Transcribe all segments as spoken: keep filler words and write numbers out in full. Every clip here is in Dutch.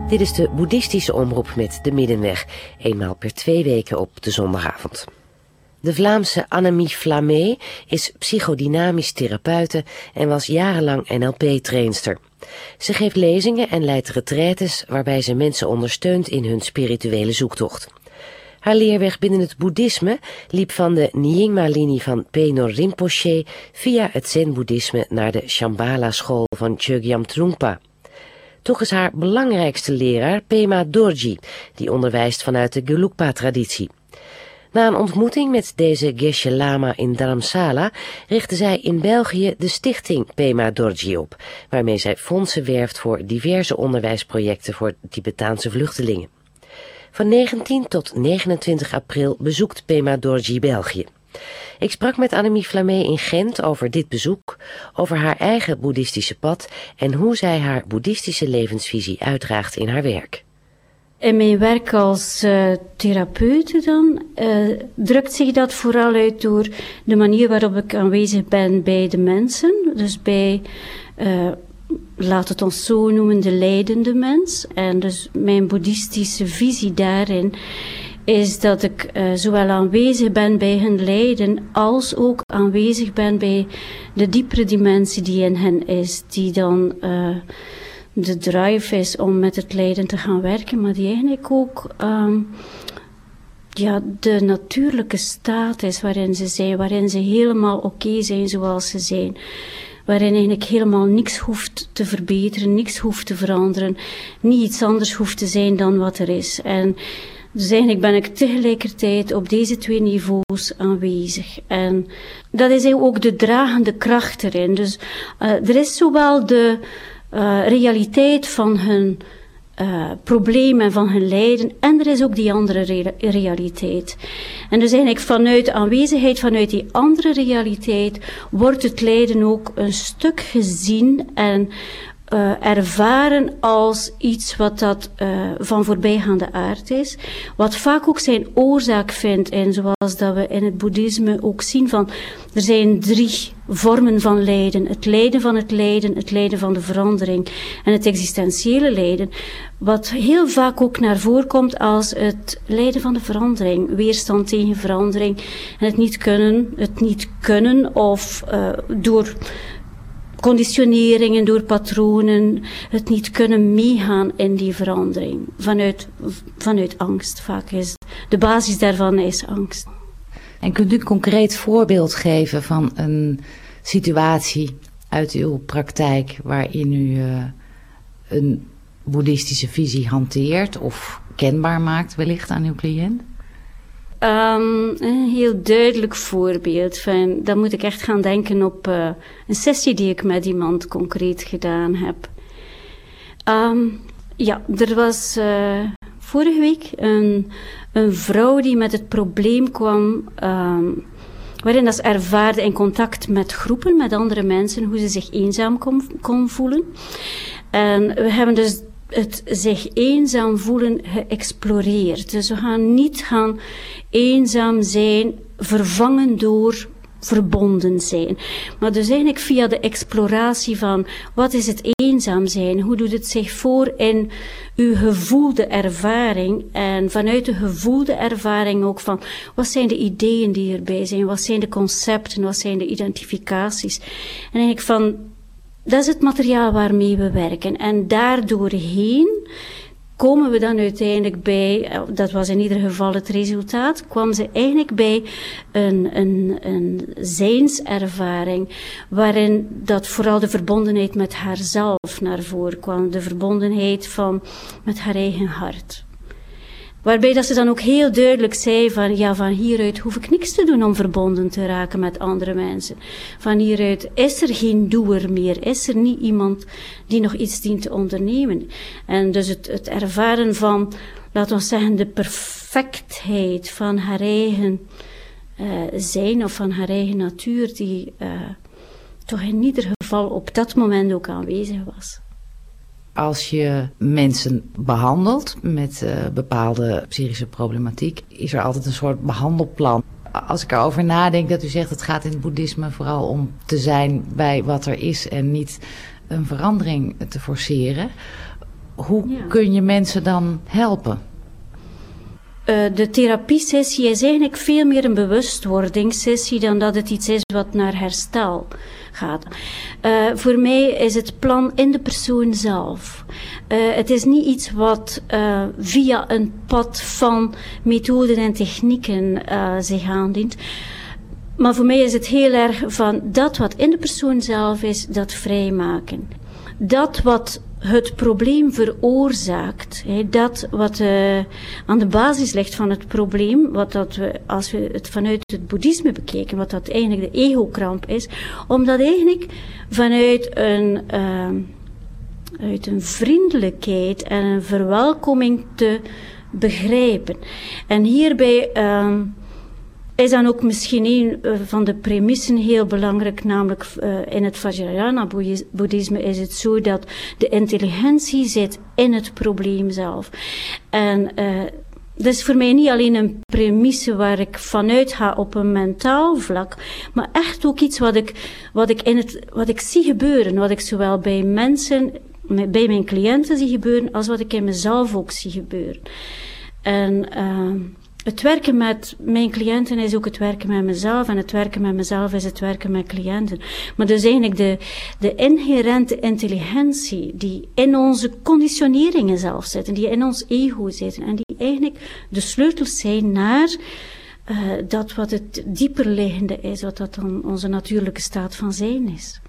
Dit is de boeddhistische omroep met de Middenweg, eenmaal per twee weken op de zondagavond. De Vlaamse Annemie Flamé is psychodynamisch therapeute en was jarenlang N L P-trainster. Ze geeft lezingen en leidt retraites waarbij ze mensen ondersteunt in hun spirituele zoektocht. Haar leerweg binnen het boeddhisme liep van de Nyingma-linie van Penor Rinpoche via het zen-boeddhisme naar de Shambhala-school van Chogyam Trungpa. Toch is haar belangrijkste leraar Pema Dorji, die onderwijst vanuit de Gelugpa-traditie. Na een ontmoeting met deze Geshe Lama in Dharamsala richtte zij in België de stichting Pema Dorji op, waarmee zij fondsen werft voor diverse onderwijsprojecten voor Tibetaanse vluchtelingen. Van negentien tot negenentwintig april bezoekt Pema Dorji België. Ik sprak met Annemie Flamé in Gent over dit bezoek, over haar eigen boeddhistische pad en hoe zij haar boeddhistische levensvisie uitdraagt in haar werk. In mijn werk als uh, therapeute dan uh, drukt zich dat vooral uit door de manier waarop ik aanwezig ben bij de mensen. Dus bij, uh, laat het ons zo noemen, de lijdende mens. En dus mijn boeddhistische visie daarin is dat ik uh, zowel aanwezig ben bij hun lijden, als ook aanwezig ben bij de diepere dimensie die in hen is, die dan uh, de drive is om met het lijden te gaan werken, maar die eigenlijk ook um, ja, de natuurlijke staat is waarin ze zijn, waarin ze helemaal oké zijn zoals ze zijn. Waarin eigenlijk helemaal niks hoeft te verbeteren, niks hoeft te veranderen, niet iets anders hoeft te zijn dan wat er is. En dus eigenlijk ben ik tegelijkertijd op deze twee niveaus aanwezig. En dat is ook de dragende kracht erin. Dus uh, er is zowel de uh, realiteit van hun uh, probleem en van hun lijden, en er is ook die andere re- realiteit. En dus eigenlijk vanuit de aanwezigheid, vanuit die andere realiteit, wordt het lijden ook een stuk gezien en Uh, ervaren als iets wat dat uh, van voorbijgaande aard is, wat vaak ook zijn oorzaak vindt in, zoals dat we in het boeddhisme ook zien van, er zijn drie vormen van lijden: het lijden van het lijden, het lijden van de verandering en het existentiële lijden, wat heel vaak ook naar voren komt als het lijden van de verandering, weerstand tegen verandering en het niet kunnen, het niet kunnen of uh, door conditioneringen, door patronen, het niet kunnen meegaan in die verandering. Vanuit, vanuit angst vaak is. De basis daarvan is angst. En kunt u een concreet voorbeeld geven van een situatie uit uw praktijk waarin u uh, een boeddhistische visie hanteert of kenbaar maakt wellicht aan uw cliënt? Um, een heel duidelijk voorbeeld van, dan moet ik echt gaan denken op uh, een sessie die ik met iemand concreet gedaan heb. Um, ja, er was uh, vorige week een, een vrouw die met het probleem kwam, um, waarin ze ervaarde in contact met groepen, met andere mensen, hoe ze zich eenzaam kon, kon voelen. En we hebben dus het zich eenzaam voelen geëxploreerd. Dus we gaan niet gaan eenzaam zijn, vervangen door verbonden zijn. Maar dus eigenlijk via de exploratie van wat is het eenzaam zijn, hoe doet het zich voor in uw gevoelde ervaring en vanuit de gevoelde ervaring ook van wat zijn de ideeën die erbij zijn, wat zijn de concepten, wat zijn de identificaties. En eigenlijk van dat is het materiaal waarmee we werken. En daardoorheen komen we dan uiteindelijk bij, dat was in ieder geval het resultaat, kwam ze eigenlijk bij een, een, een zijnservaring, waarin dat vooral de verbondenheid met haarzelf naar voren kwam. De verbondenheid van, met haar eigen hart. Waarbij dat ze dan ook heel duidelijk zei van, ja, van hieruit hoef ik niks te doen om verbonden te raken met andere mensen. Van hieruit is er geen doer meer, is er niet iemand die nog iets dient te ondernemen. En dus het, het ervaren van, laten we zeggen, de perfectheid van haar eigen uh, zijn of van haar eigen natuur, die uh, toch in ieder geval op dat moment ook aanwezig was. Als je mensen behandelt met uh, bepaalde psychische problematiek, is er altijd een soort behandelplan. Als ik erover nadenk dat u zegt, het gaat in het boeddhisme vooral om te zijn bij wat er is en niet een verandering te forceren. hoe Ja. kun je mensen dan helpen? Uh, de therapiesessie is eigenlijk veel meer een bewustwordingssessie dan dat het iets is wat naar herstel gaat. Uh, voor mij is het plan in de persoon zelf. Uh, het is niet iets wat uh, via een pad van methoden en technieken uh, zich aandient. Maar voor mij is het heel erg van dat wat in de persoon zelf is, dat vrijmaken. Dat wat het probleem veroorzaakt, hè, dat wat uh, aan de basis ligt van het probleem, wat dat we, als we het vanuit het boeddhisme bekijken, wat dat eigenlijk de ego-kramp is, om dat eigenlijk vanuit een, uh, uit een vriendelijkheid en een verwelkoming te begrijpen. En hierbij uh, is dan ook misschien een van de premissen heel belangrijk, namelijk uh, in het Vajrayana-boeddhisme is het zo dat de intelligentie zit in het probleem zelf. En uh, dat is voor mij niet alleen een premisse waar ik vanuit ga op een mentaal vlak, maar echt ook iets wat ik, wat ik, in het, wat ik zie gebeuren, wat ik zowel bij mensen, bij mijn cliënten zie gebeuren, als wat ik in mezelf ook zie gebeuren. En uh, het werken met mijn cliënten is ook het werken met mezelf. En het werken met mezelf is het werken met cliënten. Maar dus eigenlijk de, de inherente intelligentie die in onze conditioneringen zelf zitten, die in ons ego zitten. En die eigenlijk de sleutels zijn naar uh, dat wat het dieperliggende is, wat dat dan onze natuurlijke staat van zijn is.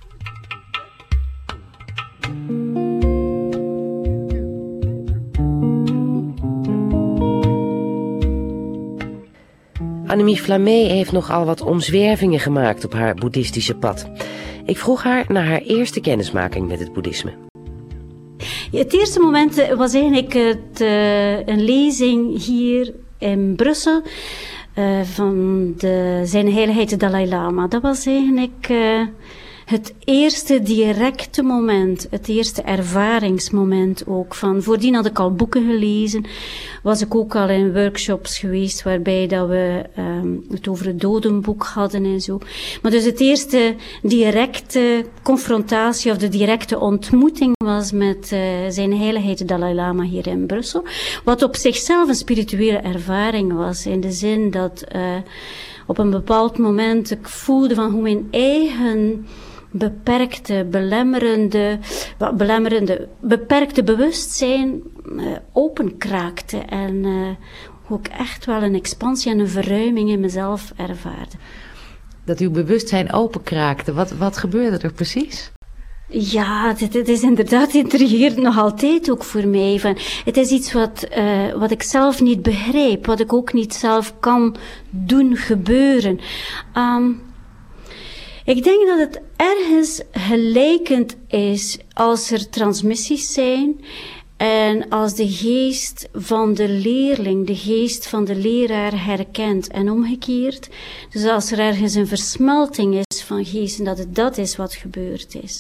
Annemie Flammé heeft nogal wat omzwervingen gemaakt op haar boeddhistische pad. Ik vroeg haar naar haar eerste kennismaking met het boeddhisme. Ja, het eerste moment was eigenlijk het, uh, een lezing hier in Brussel uh, van de, zijn heiligheid de Dalai Lama. Dat was eigenlijk uh, het eerste directe moment, het eerste ervaringsmoment ook. Van, voordien had ik al boeken gelezen, was ik ook al in workshops geweest waarbij dat we um, het over het dodenboek hadden en zo. Maar dus het eerste directe confrontatie of de directe ontmoeting was met uh, zijn heiligheid de Dalai Lama hier in Brussel. Wat op zichzelf een spirituele ervaring was, in de zin dat uh, op een bepaald moment ik voelde van hoe mijn eigen beperkte, belemmerende, belemmerende, beperkte bewustzijn uh, openkraakte en uh, hoe ik echt wel een expansie en een verruiming in mezelf ervaarde. Dat uw bewustzijn openkraakte, wat, wat gebeurde er precies? Ja, het, het is inderdaad intrigerend nog altijd ook voor mij. Van, het is iets wat, uh, wat ik zelf niet begrijp, wat ik ook niet zelf kan doen gebeuren. Um, Ik denk dat het ergens gelijkend is als er transmissies zijn en als de geest van de leerling, de geest van de leraar herkent en omgekeerd. Dus als er ergens een versmelting is van geesten, dat het dat is wat gebeurd is.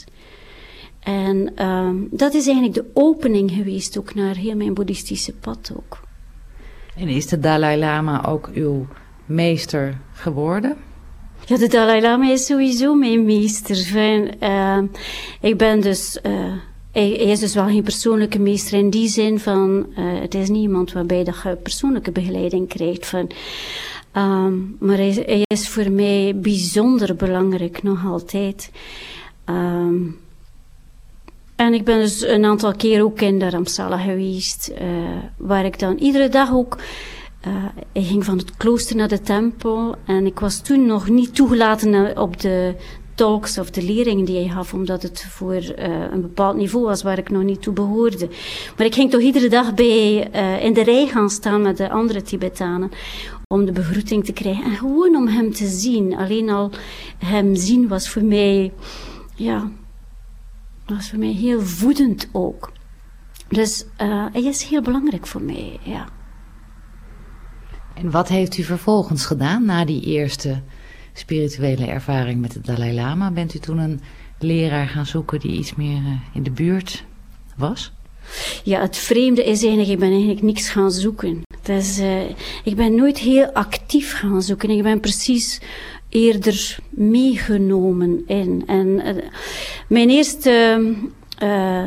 En uh, dat is eigenlijk de opening geweest ook naar heel mijn boeddhistische pad ook. En is de Dalai Lama ook uw meester geworden? Ja, de Dalai Lama is sowieso mijn meester. Van, uh, ik ben dus, uh, hij, hij is dus wel geen persoonlijke meester in die zin van, uh, het is niet iemand waarbij dat je persoonlijke begeleiding krijgt van, um, maar hij, hij is voor mij bijzonder belangrijk, nog altijd. Um, en ik ben dus een aantal keer ook in Dharamsala geweest, uh, waar ik dan iedere dag ook Uh, hij ging van het klooster naar de tempel en ik was toen nog niet toegelaten op de talks of de leringen die hij gaf, omdat het voor uh, een bepaald niveau was waar ik nog niet toe behoorde. Maar ik ging toch iedere dag bij, uh, in de rij gaan staan met de andere Tibetanen om de begroeting te krijgen en gewoon om hem te zien. Alleen al hem zien was voor mij, ja, was voor mij heel voedend ook. Dus uh, hij is heel belangrijk voor mij, ja. En wat heeft u vervolgens gedaan na die eerste spirituele ervaring met de Dalai Lama? Bent u toen een leraar gaan zoeken die iets meer uh, in de buurt was? Ja, het vreemde is eigenlijk, ik ben eigenlijk niks gaan zoeken. Dus, uh, ik ben nooit heel actief gaan zoeken. Ik ben precies eerder meegenomen in. En uh, mijn eerste uh,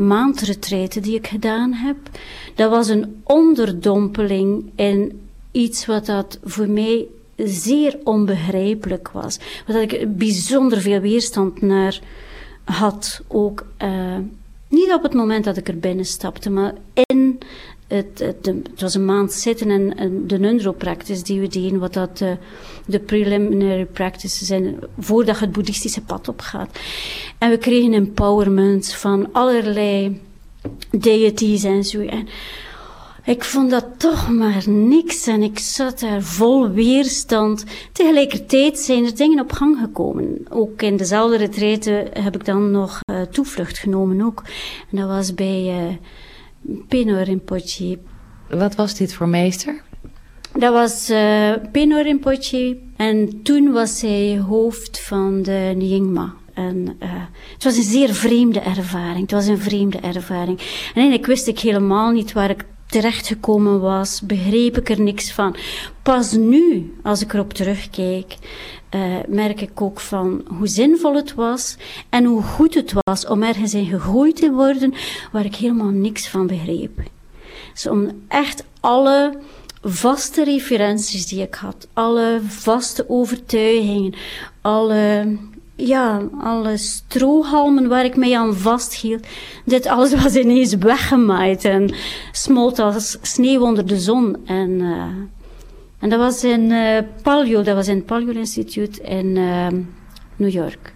maandretraite die ik gedaan heb, dat was een onderdompeling in iets wat dat voor mij zeer onbegrijpelijk was. Wat ik bijzonder veel weerstand naar had. Ook uh, niet op het moment dat ik er binnen stapte, maar in het, het, de, het was een maand zitten en, en de Nundro-practice die we deden, wat dat uh, de preliminary practices zijn, voordat je het boeddhistische pad opgaat. En we kregen empowerment van allerlei deities en zo. En ik vond dat toch maar niks en ik zat daar vol weerstand. Tegelijkertijd zijn er dingen op gang gekomen. Ook in dezelfde retraite heb ik dan nog uh, toevlucht genomen ook. En dat was bij uh, Peno Rinpoche. Wat was dit voor meester? Dat was uh, Peno Rinpoche en toen was hij hoofd van de Nyingma. En uh, het was een zeer vreemde ervaring. Het was een vreemde ervaring. En eigenlijk wist ik helemaal niet waar ik terechtgekomen was, begreep ik er niks van. Pas nu, als ik erop terugkijk, uh, merk ik ook van hoe zinvol het was en hoe goed het was om ergens in gegooid te worden waar ik helemaal niks van begreep. Dus om echt alle vaste referenties die ik had, alle vaste overtuigingen, alle, ja, alle strohalmen waar ik mij aan vasthield, dit alles was ineens weggemaaid en smolt als sneeuw onder de zon. En, uh, en dat was in uh, Palio, dat was in het Palio Instituut in uh, New York.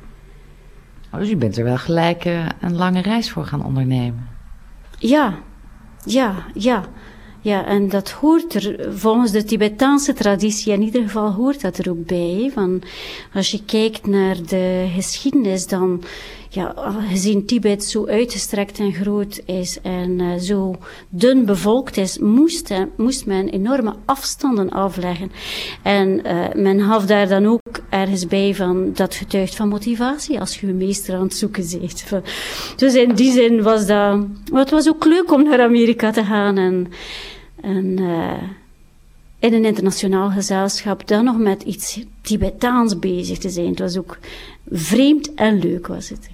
Oh, dus u bent er wel gelijk uh, een lange reis voor gaan ondernemen. Ja, ja, ja. Ja, en dat hoort er, volgens de Tibetaanse traditie, in ieder geval hoort dat er ook bij. Van, als je kijkt naar de geschiedenis, dan, ja, gezien Tibet zo uitgestrekt en groot is en uh, zo dun bevolkt is, moest, uh, moest men enorme afstanden afleggen. En uh, men gaf daar dan ook ergens bij van, dat getuigt van motivatie als je een meester aan het zoeken bent. Dus in die zin was dat, het was ook leuk om naar Amerika te gaan en En uh, in een internationaal gezelschap dan nog met iets Tibetaans bezig te zijn. Het was ook vreemd en leuk was het.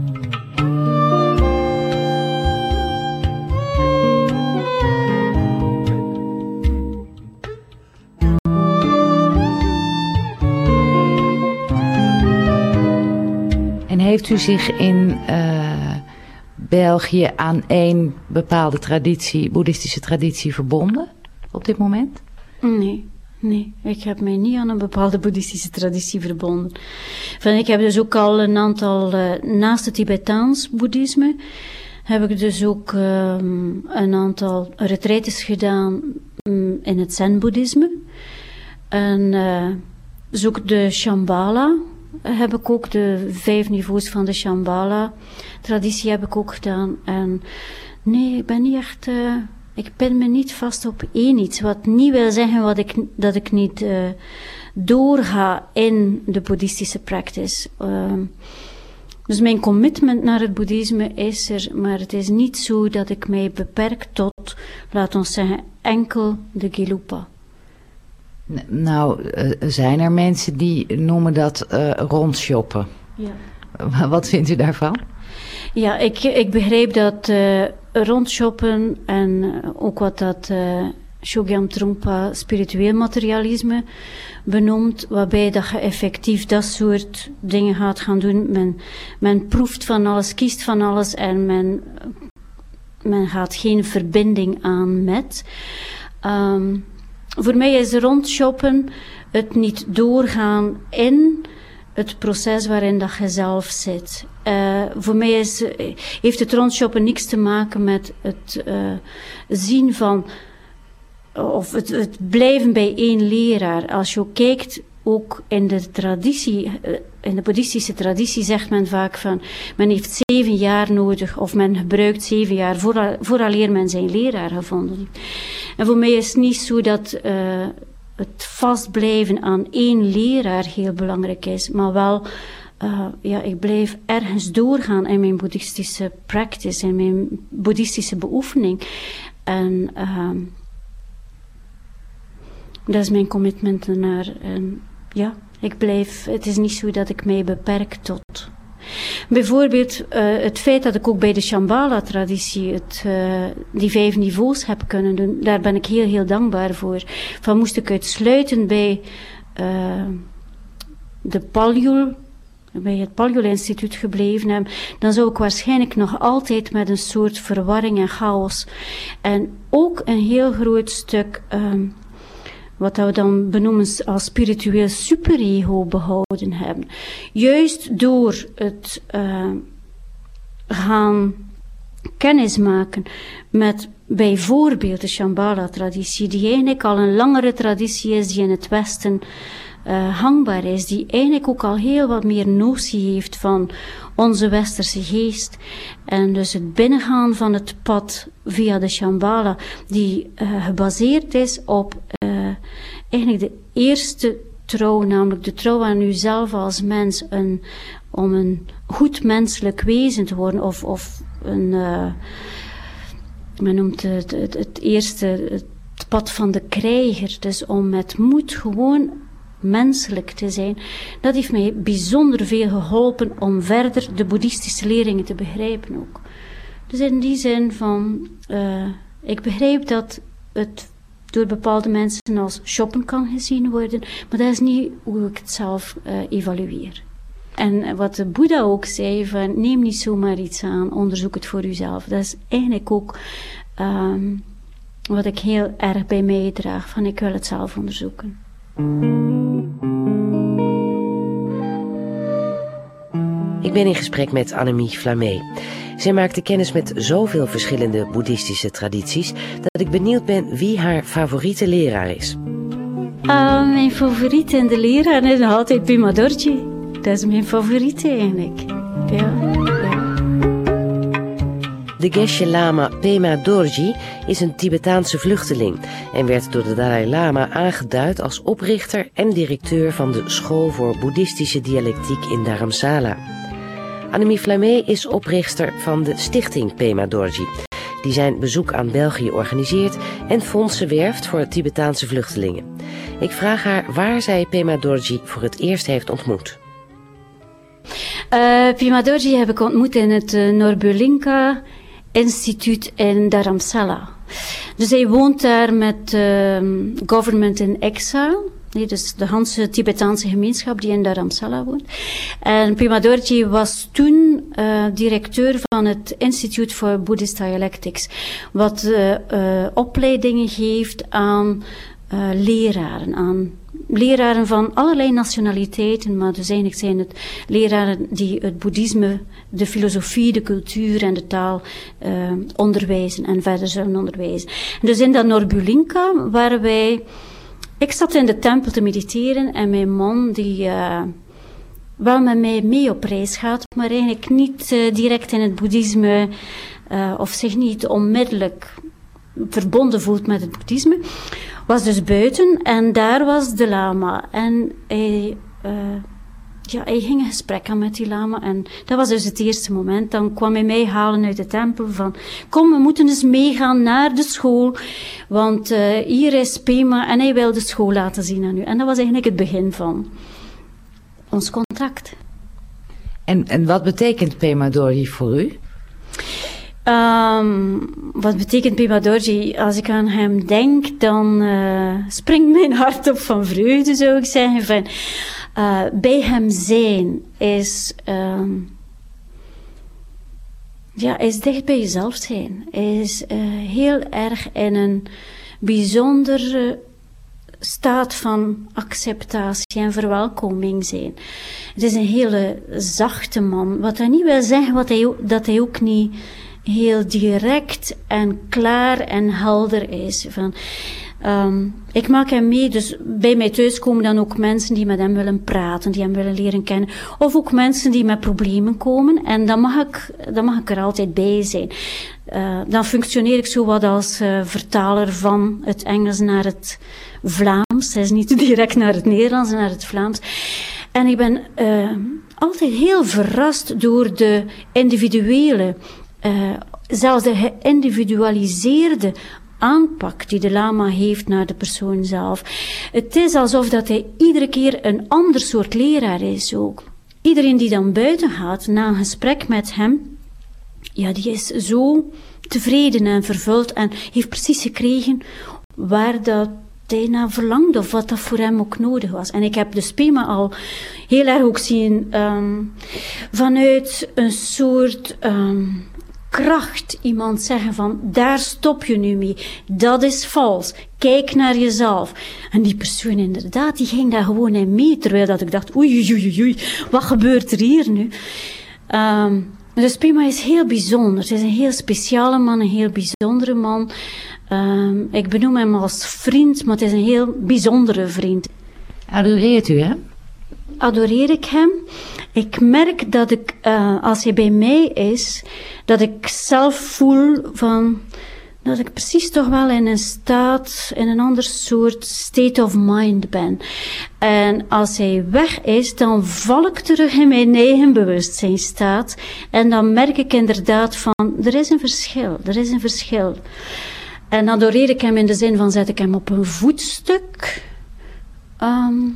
En heeft u zich in uh, België aan één bepaalde traditie, boeddhistische traditie, verbonden op dit moment? Nee, nee. Ik heb mij niet aan een bepaalde boeddhistische traditie verbonden. Van, ik heb dus ook al een aantal, uh, naast het Tibetaans boeddhisme, heb ik dus ook um, een aantal retraites gedaan um, in het Zen-boeddhisme. En uh, dus ook de Shambhala heb ik ook, de vijf niveaus van de Shambhala-traditie heb ik ook gedaan. En nee, ik ben niet echt, uh, ik pin me niet vast op één iets, wat niet wil zeggen wat ik, dat ik niet uh, doorga in de boeddhistische practice. Uh, dus mijn commitment naar het boeddhisme is er, maar het is niet zo dat ik mij beperk tot, laat ons zeggen, enkel de Gelupa. Nou, uh, zijn er mensen die noemen dat uh, rondshoppen. Ja. Wat vindt u daarvan? Ja, ik, ik begrijp dat uh, rondshoppen en uh, ook wat dat uh, Chogyam Trungpa spiritueel materialisme benoemt, waarbij dat je effectief dat soort dingen gaat gaan doen. Men, men proeft van alles, kiest van alles en men, men gaat geen verbinding aan met. Um, Voor mij is rondshoppen het niet doorgaan in het proces waarin dat je zelf zit. Uh, voor mij is, heeft het rondshoppen niks te maken met het uh, zien van, of het, het blijven bij één leraar. Als je ook kijkt, ook in de traditie, in de boeddhistische traditie zegt men vaak van, men heeft zeven jaar nodig, of men gebruikt zeven jaar vooral, vooraleer men zijn leraar gevonden heeft. En voor mij is het niet zo dat uh, het vastblijven aan één leraar heel belangrijk is, maar wel, uh, ja, ik blijf ergens doorgaan in mijn boeddhistische practice, in mijn boeddhistische beoefening. En uh, dat is mijn commitment ernaar. En ja, ik blijf, het is niet zo dat ik mij beperk tot Bijvoorbeeld uh, het feit dat ik ook bij de Shambhala-traditie het, uh, die vijf niveaus heb kunnen doen, daar ben ik heel, heel dankbaar voor. Van moest ik uitsluitend bij uh, de Paljul, bij het Paljul-instituut gebleven hebben, dan zou ik waarschijnlijk nog altijd met een soort verwarring en chaos en ook een heel groot stuk um, wat we dan benoemen als spiritueel superego behouden hebben. Juist door het uh, gaan kennismaken met bijvoorbeeld de Shambhala-traditie, die eigenlijk al een langere traditie is, die in het Westen uh, hangbaar is, die eigenlijk ook al heel wat meer notie heeft van onze westerse geest. En dus het binnengaan van het pad via de Shambhala, die uh, gebaseerd is op uh, eigenlijk de eerste trouw, namelijk de trouw aan uzelf als mens, een, om een goed menselijk wezen te worden, of, of een, uh, men noemt het, het, het eerste, het pad van de krijger, dus om met moed gewoon menselijk te zijn. Dat heeft mij bijzonder veel geholpen om verder de boeddhistische leringen te begrijpen ook. Dus in die zin van, uh, ik begrijp dat het door bepaalde mensen als shoppen kan gezien worden, maar dat is niet hoe ik het zelf uh, evalueer. En wat de Boeddha ook zei, van neem niet zomaar iets aan, onderzoek het voor uzelf. Dat is eigenlijk ook um, wat ik heel erg bij mij draag, van ik wil het zelf onderzoeken. Ik ben in gesprek met Annemie Flammé. Zij maakte kennis met zoveel verschillende boeddhistische tradities dat ik benieuwd ben wie haar favoriete leraar is. Uh, mijn favoriete in de leraar is nog altijd Pema Dorji. Dat is mijn favoriete eigenlijk. Ja, ja. De Geshe Lama Pema Dorji is een Tibetaanse vluchteling en werd door de Dalai Lama aangeduid als oprichter en directeur van de School voor Boeddhistische Dialectiek in Dharamsala. Annemie Flammé is oprichter van de stichting Pema Dorji, die zijn bezoek aan België organiseert en fondsen werft voor Tibetaanse vluchtelingen. Ik vraag haar waar zij Pema Dorji voor het eerst heeft ontmoet. Uh, Pema Dorji heb ik ontmoet in het uh, Norbulinka Instituut in Dharamsala. Dus hij woont daar met uh, Government in Exile. Nee, dus de Hanse Tibetaanse gemeenschap die in Dharamsala woont. En Pema Dorji was toen uh, directeur van het Institute for Buddhist Dialectics, wat uh, uh, opleidingen geeft aan uh, leraren, aan leraren van allerlei nationaliteiten, maar dus eigenlijk zijn het leraren die het boeddhisme, de filosofie, de cultuur en de taal uh, onderwijzen en verder zullen onderwijzen. En dus in dat Norbulinka waren wij. Ik zat in de tempel te mediteren en mijn man die uh, wel met mij mee op reis gaat, maar eigenlijk niet uh, direct in het boeddhisme uh, of zich niet onmiddellijk verbonden voelt met het boeddhisme, was dus buiten en daar was de lama en hij, uh, ja, hij ging een gesprek aan met die lama en dat was dus het eerste moment. Dan kwam hij mij halen uit de tempel van, kom, we moeten eens meegaan naar de school, want uh, hier is Pema en hij wil de school laten zien aan u. En dat was eigenlijk het begin van ons contract. En, en wat betekent Pema Dorji voor u? Um, wat betekent Pema Dorji? Als ik aan hem denk, dan uh, springt mijn hart op van vreugde, zou ik zeggen. Van, uh, bij hem zijn is, um, ja, is dicht bij jezelf zijn. Is uh, heel erg in een bijzondere staat van acceptatie en verwelkoming zijn. Het is een hele zachte man. Wat dat niet wil zeggen wat hij, dat hij ook niet heel direct en klaar en helder is. Van, um, ik maak hem mee, dus bij mij thuis komen dan ook mensen die met hem willen praten, die hem willen leren kennen. Of ook mensen die met problemen komen. En dan mag ik, dan mag ik er altijd bij zijn. Uh, dan functioneer ik zo wat als uh, vertaler van het Engels naar het Vlaams. Hij is niet direct naar het Nederlands, naar het Vlaams. En ik ben uh, altijd heel verrast door de individuele, uh, zelfs de geïndividualiseerde aanpak die de lama heeft naar de persoon zelf. Het is alsof dat hij iedere keer een ander soort leraar is ook. iedereen die dan buiten gaat, na een gesprek met hem, ja, die is zo tevreden en vervuld en heeft precies gekregen waar dat hij naar verlangde of wat dat voor hem ook nodig was. En ik heb dus Pema al heel erg ook zien um, vanuit een soort um, kracht iemand zeggen van, daar stop je nu mee. Dat is vals. Kijk naar jezelf. En die persoon inderdaad, die ging daar gewoon in mee, terwijl dat ik dacht, oei, oei, oei, oei, wat gebeurt er hier nu? Um, dus Pema is heel bijzonder. Hij is een heel speciale man, een heel bijzondere man. Um, ik benoem hem als vriend, maar het is een heel bijzondere vriend. Adoreert u hem? Adoreer ik hem? Ik merk dat ik, uh, als hij bij mij is, dat ik zelf voel van, dat ik precies toch wel in een staat, in een ander soort state of mind ben. En als hij weg is, dan val ik terug in mijn eigen bewustzijnstaat. En dan merk ik inderdaad van, er is een verschil, er is een verschil. En adoreer ik hem in de zin van, zet ik hem op een voetstuk. Um,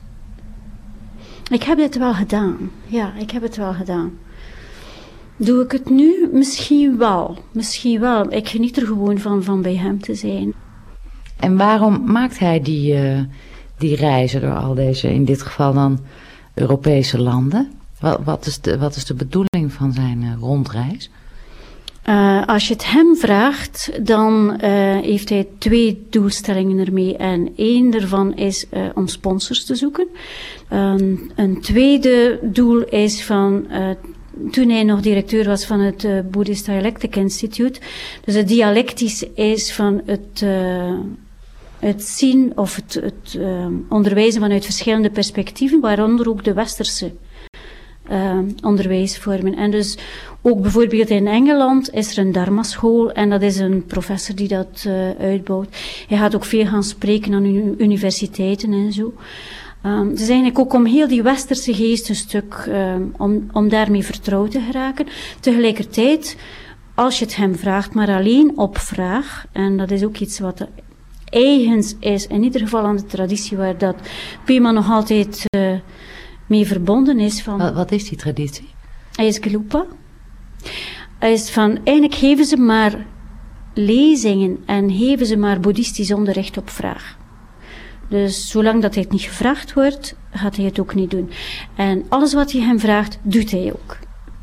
ik heb dit wel gedaan. Ja, ik heb het wel gedaan. Doe ik het nu? Misschien wel. Misschien wel. Ik geniet er gewoon van, van bij hem te zijn. En waarom maakt hij die, uh, die reizen door al deze, in dit geval dan, Europese landen? Wat, wat, is, de, wat is de bedoeling van zijn uh, rondreis? Uh, als je het hem vraagt, dan uh, heeft hij twee doelstellingen ermee. En één daarvan is uh, om sponsors te zoeken. Um, een tweede doel is van, uh, toen hij nog directeur was van het uh, Buddhist Dialectic Institute. Dus het dialectisch is van het, uh, het zien of het, het uh, onderwijzen vanuit verschillende perspectieven, waaronder ook de westerse Uh, onderwijsvormen. En dus ook bijvoorbeeld in Engeland is er een Dharma-school en dat is een professor die dat uh, uitbouwt. Hij gaat ook veel gaan spreken aan universiteiten en zo. Um, dus eigenlijk ook om heel die westerse geest een stuk, um, om, om daarmee vertrouwd te geraken. Tegelijkertijd, als je het hem vraagt, maar alleen op vraag, en dat is ook iets wat eigens is, in ieder geval aan de traditie waar dat Pema nog altijd uh, mee verbonden is. Van, wat, wat is die traditie? Hij is Gelupa. Hij is van, eigenlijk geven ze maar lezingen en geven ze maar boeddhistisch onderricht op vraag. Dus zolang dat hij het niet gevraagd wordt, gaat hij het ook niet doen. En alles wat je hem vraagt, doet hij ook.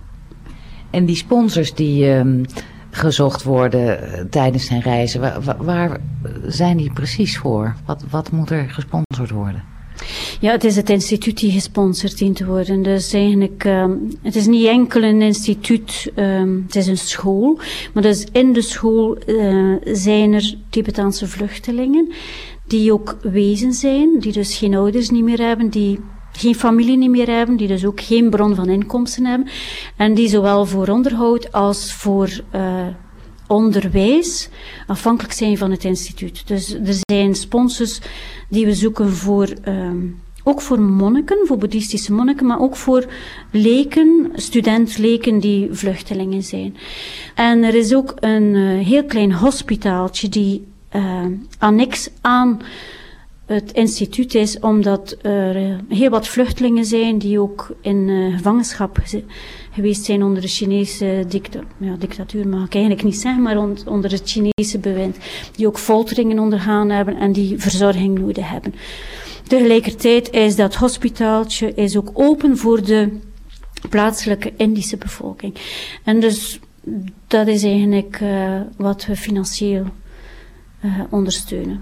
En die sponsors die uh, gezocht worden uh, tijdens zijn reizen, waar, waar zijn die precies voor? Wat, wat moet er gesponsord worden? Ja, het is het instituut die gesponsord dient te worden. Dus eigenlijk, um, het is niet enkel een instituut, um, het is een school. Maar dus in de school uh, zijn er Tibetaanse vluchtelingen die ook wezen zijn, die dus geen ouders niet meer hebben, die geen familie niet meer hebben, die dus ook geen bron van inkomsten hebben. En die zowel voor onderhoud als voor uh, onderwijs afhankelijk zijn van het instituut. Dus er zijn sponsors die we zoeken voor, um, ook voor monniken, voor boeddhistische monniken, maar ook voor leken, student-leken die vluchtelingen zijn. En er is ook een uh, heel klein hospitaaltje die uh, annex aan het instituut is, omdat er uh, heel wat vluchtelingen zijn die ook in uh, gevangenschap geweest zijn onder de Chinese dicta ja, dictatuur, mag ik eigenlijk niet zeggen, maar on onder het Chinese bewind, die ook folteringen ondergaan hebben en die verzorging nodig hebben. Tegelijkertijd is dat hospitaaltje is ook open voor de plaatselijke Indische bevolking. En dus dat is eigenlijk uh, wat we financieel uh, ondersteunen.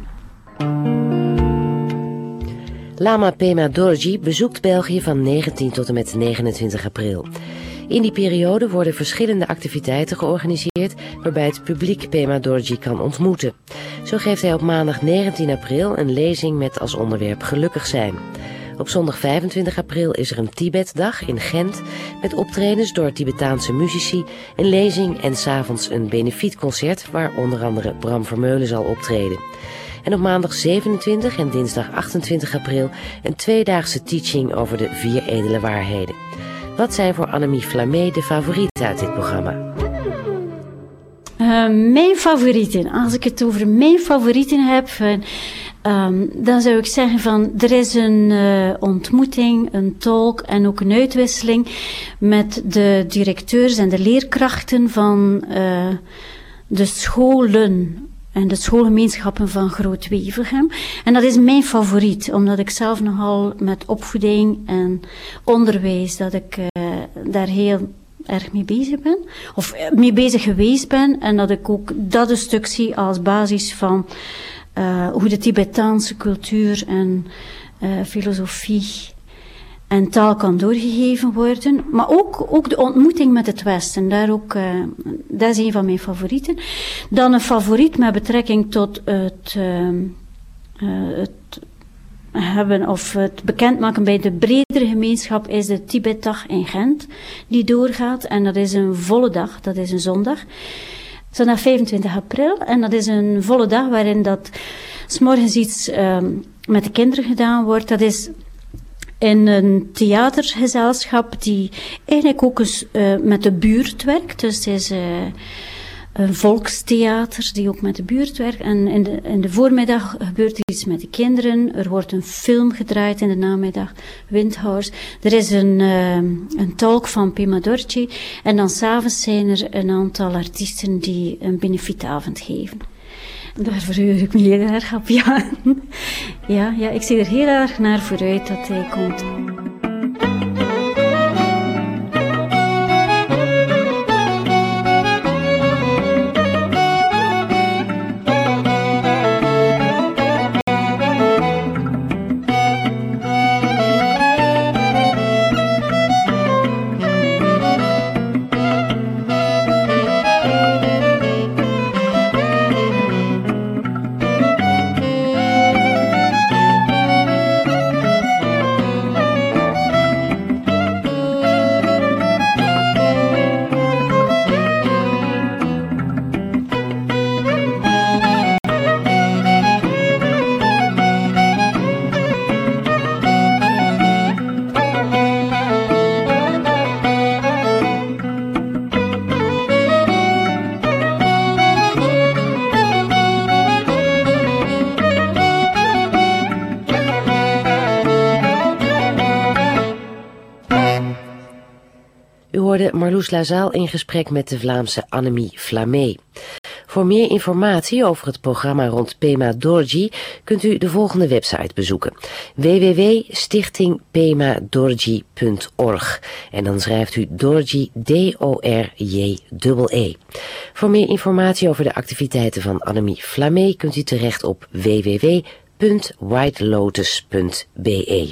Lama Pema Dorji bezoekt België van negentien tot en met negenentwintig april. In die periode worden verschillende activiteiten georganiseerd waarbij het publiek Pema Dorji kan ontmoeten. Zo geeft hij op maandag negentien april een lezing met als onderwerp gelukkig zijn. Op zondag vijfentwintig april is er een Tibetdag in Gent met optredens door Tibetaanse muzici, een lezing en 's avonds een benefietconcert waar onder andere Bram Vermeulen zal optreden. En op maandag zevenentwintig en dinsdag achtentwintig april een tweedaagse teaching over de vier edele waarheden. Wat zijn voor Annemie Flamé de favorieten uit dit programma? Uh, mijn favorieten, als ik het over mijn favorieten heb, uh, um, dan zou ik zeggen van, er is een uh, ontmoeting, een talk en ook een uitwisseling met de directeurs en de leerkrachten van uh, de scholen en de schoolgemeenschappen van Groot-Wevelgem. En dat is mijn favoriet, omdat ik zelf nogal met opvoeding en onderwijs, dat ik uh, daar heel erg mee bezig ben, of mee bezig geweest ben, en dat ik ook dat een stuk zie als basis van uh, hoe de Tibetaanse cultuur en uh, filosofie en taal kan doorgegeven worden, maar ook, ook de ontmoeting met het Westen, daar ook, uh, dat is een van mijn favorieten. Dan een favoriet met betrekking tot het, uh, uh, het hebben of het bekendmaken bij de bredere gemeenschap is de Tibetdag in Gent, die doorgaat. En dat is een volle dag, dat is een zondag. Zondag vijfentwintig april. En dat is een volle dag waarin dat 's morgens iets um, met de kinderen gedaan wordt. Dat is in een theatergezelschap die eigenlijk ook eens uh, met de buurt werkt. Dus het is uh, een volkstheater die ook met de buurt werkt. En in de, in de voormiddag gebeurt er iets met de kinderen. Er wordt een film gedraaid in de namiddag, Windhouse. Er is een, uh, een talk van Pema Dorji. En dan 's avonds zijn er een aantal artiesten die een benefietavond geven. Daar verheug ik me heel erg op, ja. ja. Ja, ik zie er heel erg naar vooruit dat hij komt. Marloes Lazaal in gesprek met de Vlaamse Annemie Flamé. Voor meer informatie over het programma rond Pema Dorji kunt u de volgende website bezoeken: w w w punt stichting pema dorji punt org. En dan schrijft u Dorji D O R J E E. Voor meer informatie over de activiteiten van Annemie Flamé kunt u terecht op w w w punt white lotus punt b e.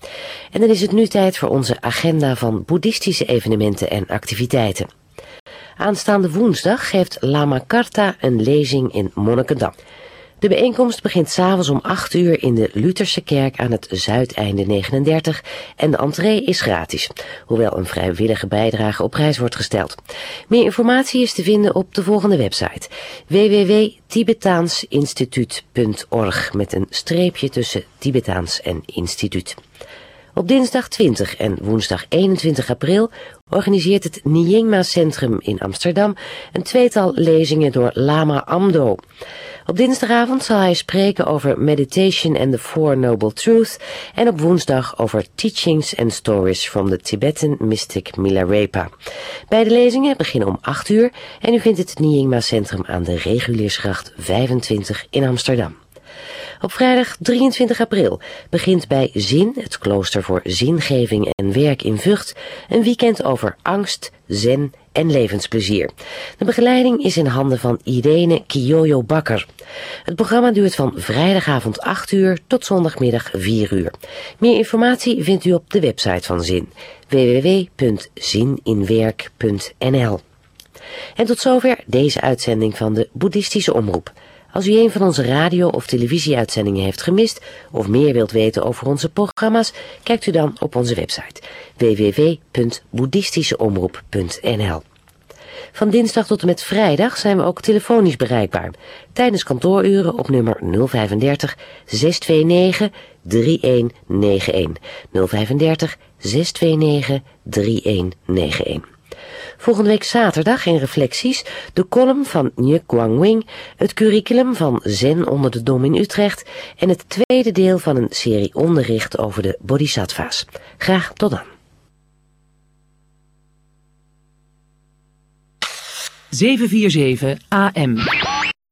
En dan is het nu tijd voor onze agenda van boeddhistische evenementen en activiteiten. Aanstaande woensdag geeft Lama Karta een lezing in Monnikendam. De bijeenkomst begint 's avonds om acht uur in de Lutherse kerk aan het Zuideinde negenendertig en de entree is gratis, hoewel een vrijwillige bijdrage op prijs wordt gesteld. Meer informatie is te vinden op de volgende website: w w w punt tibetaansinstituut punt org met een streepje tussen Tibetaans en instituut. Op dinsdag twintig en woensdag eenentwintig april organiseert het Nyingma Centrum in Amsterdam een tweetal lezingen door Lama Amdo. Op dinsdagavond zal hij spreken over Meditation and the Four Noble Truths en op woensdag over Teachings and Stories from the Tibetan Mystic Milarepa. Beide lezingen beginnen om acht uur en u vindt het Nyingma Centrum aan de Reguliersgracht vijfentwintig in Amsterdam. Op vrijdag drieëntwintig april begint bij Zin, het klooster voor zingeving en werk in Vught, een weekend over angst, zen en levensplezier. De begeleiding is in handen van Irene Kiyoyo Bakker. Het programma duurt van vrijdagavond acht uur tot zondagmiddag vier uur. Meer informatie vindt u op de website van Zin, w w w punt zininwerk punt n l. En tot zover deze uitzending van de Boeddhistische Omroep. Als u een van onze radio- of televisieuitzendingen heeft gemist of meer wilt weten over onze programma's, kijkt u dan op onze website w w w punt boeddhistischeomroep punt n l. Van dinsdag tot en met vrijdag zijn we ook telefonisch bereikbaar. Tijdens kantooruren op nummer nul drieënvijftig, zeshonderdnegen, drieëntig eenennegentig. nul drieënvijftig, zeshonderdnegen, drieëntig eenennegentig. Volgende week zaterdag in Reflecties de column van Nye Guangwing, het curriculum van Zen onder de Dom in Utrecht en het tweede deel van een serie onderricht over de bodhisattva's. Graag tot dan. zeven vier zeven A M